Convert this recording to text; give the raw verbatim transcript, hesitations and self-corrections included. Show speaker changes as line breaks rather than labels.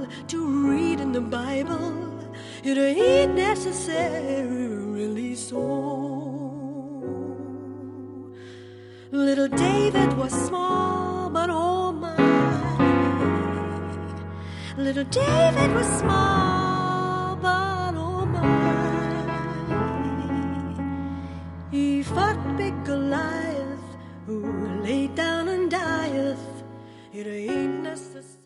to read in the Bible. It ain't necessarily so. Little David was small, but oh my. Little David was small, but oh my. He fought big Goliath, who laid down and dieth. It ain't necessary.